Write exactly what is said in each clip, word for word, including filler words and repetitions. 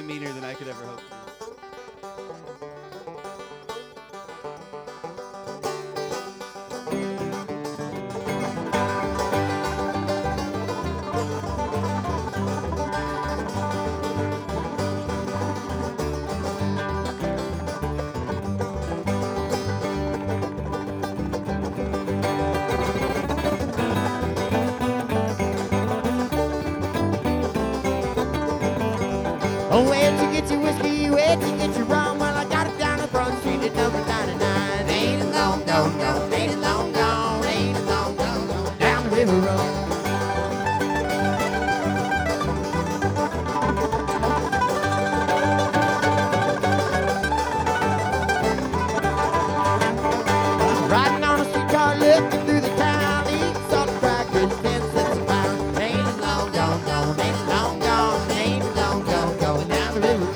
meaner than I could ever hope to be. Oh, where'd you get your whiskey? Where'd you get your rum? Well, I got it down the front street at number ninety-nine. Ain't it long gone, gone, ain't it long gone, ain't it long gone, gone down the river road. Riding on a streetcar, looking through the town, eating salt and crackers, ten cents a pound. Ain't it long gone, gone, ain't it long gone, ain't it long gone, going down the river.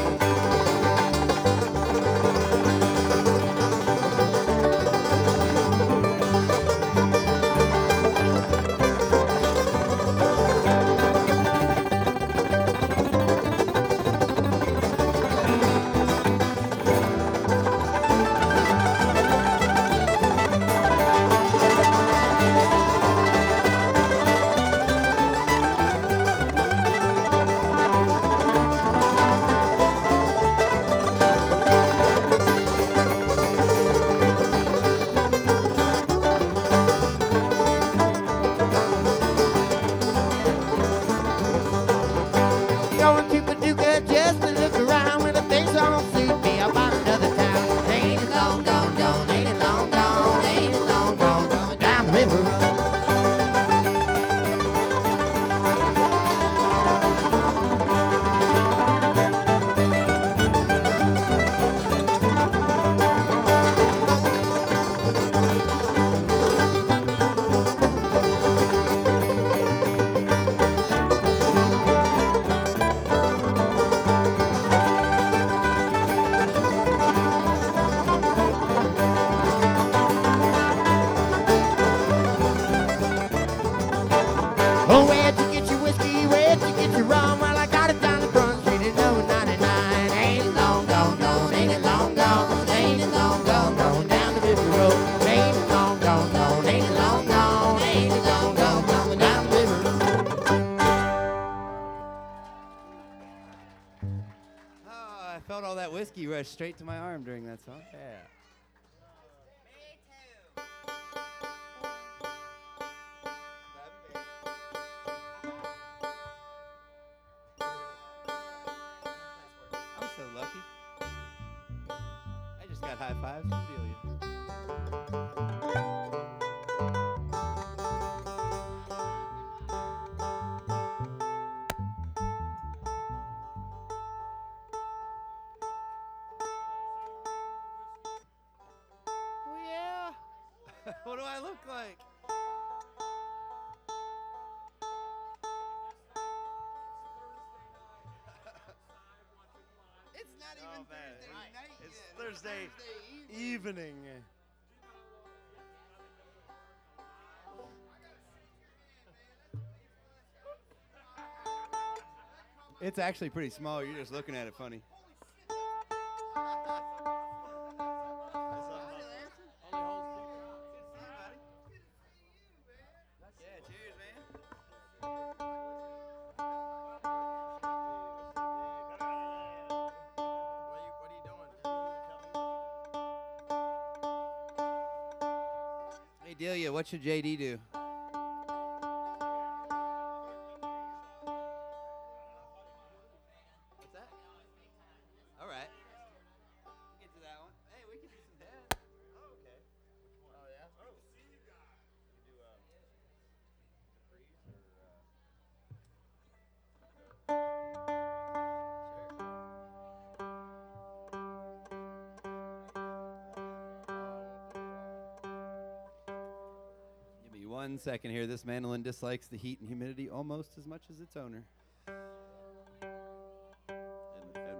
Going to Paducah just to look around. When the things don't suit me, I'll find another town. Ain't it long gone, gone, ain't it long gone, ain't it long gone, going down the river road. Oh, where'd you get your whiskey? Where'd you get your rum? Well, I got it down the front street at number ninety-nine. Ain't it long gone, gone, ain't it long gone, ain't it long gone, going down the river road. Ain't it long gone, gone, ain't it long gone, ain't it long gone, going down the river road. Oh, I felt all that whiskey rush straight to my arm during that song. Yeah. I'm so lucky. I just got high fives from Delia. Oh, yeah. What do I look like? It's not even Oh, man. Thursday night It's yet. Thursday evening. evening. It's actually pretty small. You're just looking at it funny. Yeah, cheers, man. Hey, Delia, what should J D do? What's that? All right. We'll get to that one. Hey, we can do some head. Oh, okay. Oh, yeah? Oh, see you guys. You do, uh, Capri's or, uh... Give me one second here. This mandolin dislikes the heat and humidity almost as much as its owner. And, and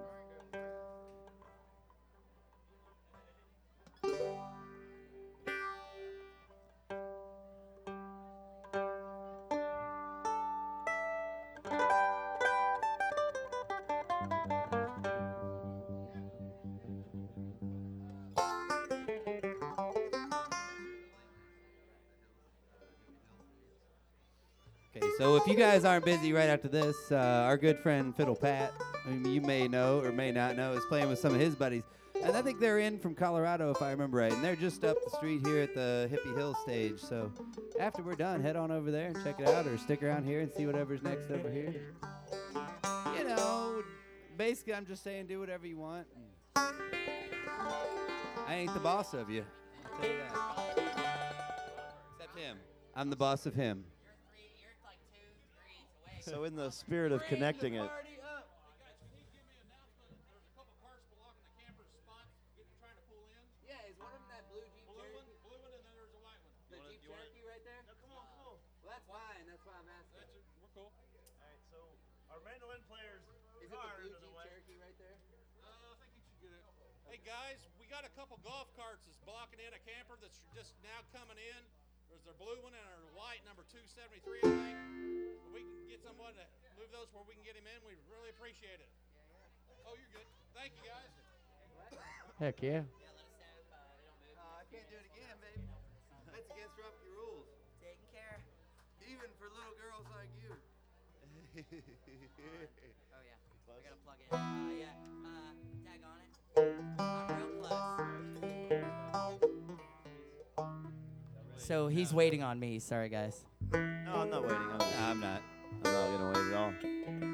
So if you guys aren't busy right after this, uh, our good friend Fiddle Pat, I mean, you may know or may not know, is playing with some of his buddies. And I think they're in from Colorado, if I remember right. And they're just up the street here at the Hippie Hill stage. So after we're done, head on over there and check it out, or stick around here and see whatever's next over here. You know, basically, I'm just saying do whatever you want. I ain't the boss of you. I'll tell you that. Except him. I'm the boss of him. So in the spirit of connecting it, Yeah, is one of them that blue Jeep Cherokee? Blue one, and then there's a white one. The Jeep Cherokee right there? no, come on, come on. Well, that's mine. That's why I'm asking. That's it. We're cool. All right, so our mandolin player's Is it the car blue into the Jeep way. Cherokee right there? Uh, I think you should get it. Hey guys, we got a couple golf carts that's blocking in a camper that's just now coming in. There's their blue one and our white number two seventy-three, I think. If we can get someone to move those where we can get him in, we'd really appreciate it. Oh, you're good. Thank you guys. Heck yeah. Uh, I can't do it again, baby. That's against Rumpke rules. Taking care. Even for little girls like you. Oh yeah. I gotta plug in. Uh, yeah. Uh, tag on it. I'm real close. So he's waiting on me. Sorry, guys. No, I'm not waiting. I'm, I'm not. I'm not gonna wait at all.